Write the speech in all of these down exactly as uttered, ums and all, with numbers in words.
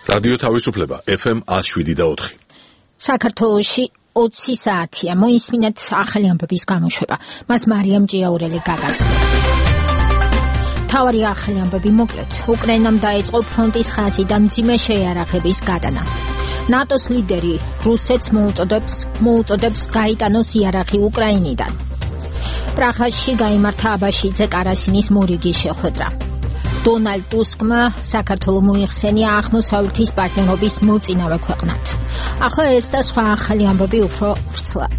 რადიო თავისუფლება ეფ ემ one oh seven და four. საქართველოში ოცი საათია მოისმინეთ ახალი ამბების გამოშვება. მას მარიამ ჭიაურელი გაგაცნო. თავარი ახალი ამბები მოკლედ. უკრაინამ დაიწყო ფრონტის ხაზიდან მძიმე შეიარაღების გადანა. ნატოს ლიდერი რუსეთს მოუწოდებს მოუწოდებს გაიტანოს იარაღი უკრაინიდან. პრაღაში გაიმართა აბაშიძე კარასინის მორიგი შეხვედრა. დონალდ ტუსკმა საქართველოს მოიხსენია აღმოსავლეთის პარტნიორობის მოწინავე ქვეყნად. ახლა ეს და სხვა ახალი ამბები უფრო ვრცლად.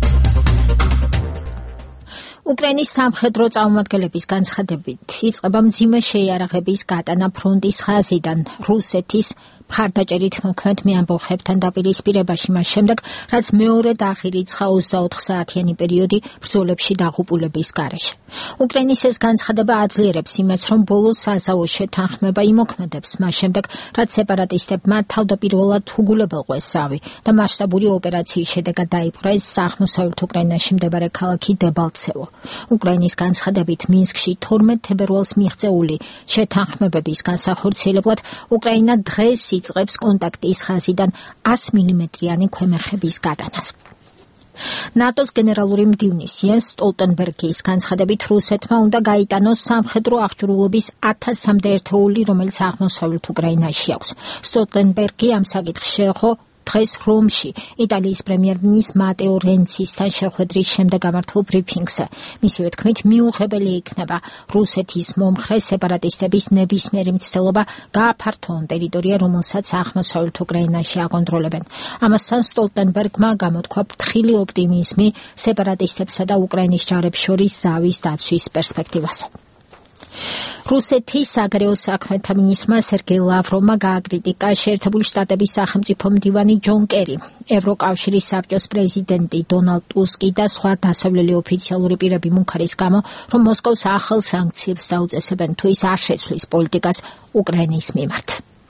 უკრაინის სამხედრო წარმომადგენლების განცხადებით იწყება მძიმე შეიარაღების გადანა ფრონტის ხაზიდან რუსეთის მხარდაჭერით მოქმედ მეამბოხებთან დაპირისპირებაში მას შემდეგ, რაც მეორე აღირიცხა ოცდაოთხ საათიანი პერიოდი ბრძოლებში დაღუპულების გარეშე. უკრაინის ეს განცხადება აძლიერებს იმედს, რომ ბოლოს საზავო შეთანხმება იმოქმედებს მას შემდეგ, რაც სეპარატისტებმა თავდაპირველად უგულებელყვეს ზავი და მასშტაბური ოპერაციის შედეგად დაიპყრეს აღმოსავლეთ უკრაინაში მდებარე ქალაქი დებალცევო. უკრაინის განცხადებით მინსკში თორმეტ თებერვალს მიღწეული შეთანხმებების განსახორციელებლად უკრაინა დღეს იწყებს კონტაქტის ხაზიდან one hundred მილიმეტრიანი ქვემეხების გადანას. ნატოს გენერალური მდივნის იენს სტოლტენბერგის განცხადებით რუსეთმა უნდა გაიტანოს სამხედრო აღჭურვილობის ათასამდე ერთეული, რომელიც აღმოსავლეთ უკრაინაში აქვს. სტოლტენბერგი ამ საკითხს შეეხო დღეს რომში იტალიის პრემიერ-მინისტრ მატეო რენცისთან შეხვედრის შემდეგ გამართულ ბრიფინგზე. მისივე თქმით, მიუღებელი იქნება რუსეთის მომხრე სეპარატისტების ნებისმიერი მცდელობა გააფართოონ ტერიტორია, რომელსაც აღმოსავლეთ უკრაინაში აკონტროლებენ. ამასთან სტოლტენბერგმა გამოთქვა ფრთხილი ოპტიმიზმი სეპარატისტებსა და უკრაინის ჯარებს შორის ზავის დაცვის პერსპექტივაზე. რუსეთის საგარეო საქმეთა მინისტრმა სერგეი ლავროვმა გააკრიტიკა შეერთებული შტატების სახელმწიფო მდივანი ჯონ კერი, ევროკავშირის საბჭოს პრეზიდენტი დონალდ ტუსკი და სხვა დასავლელი ოფიციალური პირები მუქარის გამო, რომ მოსკოვს ახალ სანქციებს დაუწესებენ თუ ის არ შეცვლის პოლიტიკას უკრაინის მიმართ.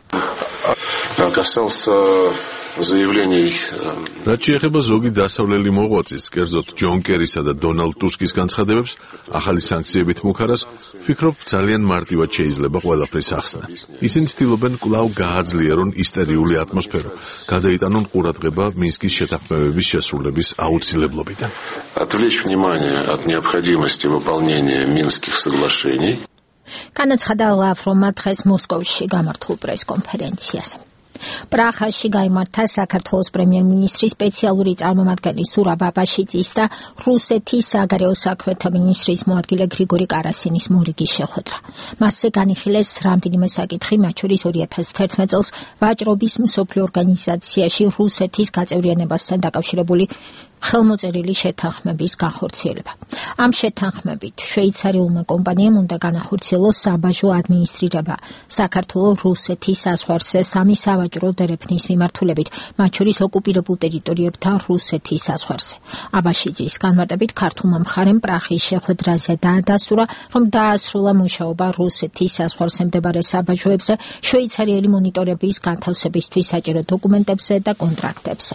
რაც შეეხება ზოგი დასავლელი მოღვაწის, კერძოდ ჯონ კერისა და დონალდ ტუსკის განცხადებებს, ახალი სანქციებით მუქარას, ვფიქრობ, ძალიან მარტივად შეიძლება ყველაფრის ახსნა. ისინი ცდილობენ კვლავ გააძლიერონ ისტერიული ატმოსფერო, გადაიტანონ ყურადღება მინსკის შეთანხმებების შესრულების აუცილებლობიდან. Отвлечь внимание от необходимости выполнения Минских соглашений. განაცხადა ლავროვმა დღეს მოსკოვში გამართულ პრესკონფერენციაზე. პრაღაში გაიმართა საქართველოს პრემიერ-მინისტრის სპეციალური წარმომადგენელი სურაბ აბაშიძის და რუსეთის საგარეო საქმეთა მინისტრის მოადგილე გრიგორი კარასინის მორიგი შეხვედრა. მასზე განიხილეს რამდენიმე საკითხი, მათ შორის two thousand eleven წელს ვაჭრობის მსოფლიო ორგანიზაციაში რუსეთის გაწევრიანებასთან დაკავშირებული ხელმოწერილი შეთანხმების განხორციელება. ამ შეთანხმებით შვეიცარიულმა კომპანიამ უნდა განახორციელოს საბაჟო ადმინისტრირება საქართველოს რუსეთის საზღვარზე სამი სავაჭრო დერეფნის მიმართულებით, მათ შორის ოკუპირებულ ტერიტორიებთან რუსეთის საზღვარზე. აბაშიძის განმარტებით ქართულმა მხარემ პრაღის შეხვედრაზე დაადასტურა, რომ დაასრულა მუშაობა რუსეთის საზღვარზე მდებარე საბაჟოებზე შვეიცარიელი მონიტორების განთავსებისთვის საჭირო დოკუმენტებზე და კონტრაქტებზე.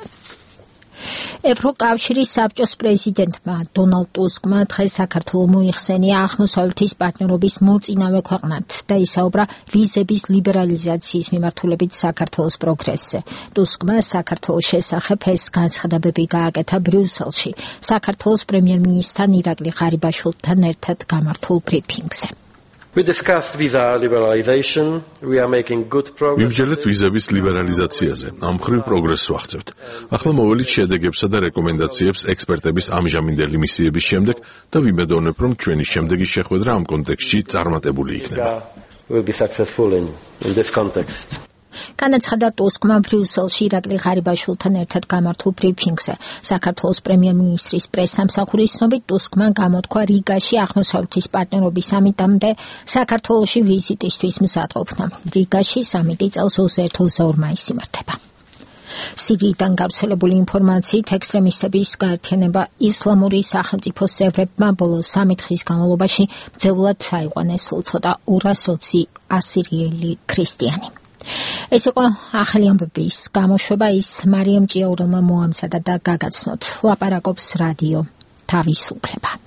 ევროკავშირის საბჭოს პრეზიდენტმა დონალდ ტუსკმა დღეს საქართველოს მოიხსენია აღმოსავლეთის პარტნიორობის მოწინავე ქვეყნად და ისაუბრა ვიზების ლიბერალიზაციის მიმართულებით საქართველოს პროგრესზე. ტუსკმა საქართველოს შესახებ ეს განცხადებები გააკეთა ბრიუსელში, საქართველოს პრემიერ-მინისტრთან ირაკლი ღარიბაშვილთან ერთად გამართულ ბრიფინგზე. We discussed visa liberalization. We are making good progress. ვიმსჯელეთ ვიზების ლიბერალიზაციაზე. ამ მხრივ პროგრესს ვახცევთ. ახლა მოველით შედეგებსა და რეკომენდაციებს ექსპერტების ამჟამინდელი მისიების შემდეგ და ვიმედოვნებ, რომ ჩვენი შემდეგი შეხვედრა ამ კონტექსტში წარმატებული იქნება. Will be successful in, in this context. განაცხადა ტუსკმა ბრიუსელში ირაკლი ღარიბაშვილთან ერთად გამართულ ბრიფინგზე. საქართველოს პრემიერ-მინისტრის პრესსამსახურის ცნობით ტუსკმა გამოთქვა რიგაში აღმოსავლეთის პარტნიორობის სამიტამდე საქართველოში ვიზიტისთვის მზადყოფნა. რიგაში სამიტი წელს ოცდაერთი ოცდაორი მაისს იმართება. სირიიდან გავრცელებული ინფორმაციით ექსტრემისტების გაერთიანება ისლამური სახელმწიფოს წევრებმა ბოლო სამი დღის განმავლობაში მძევლად აიყვანეს სულ ცოტა ორას ოცი ასირიელი ქრისტიანი. ეს იყო ახალი ამბების გამოშვება, ის მარიამ ჭიაურელმა მოამზადა და გაგაცნოთ. ლაპარაკობს რადიო თავისუფლება.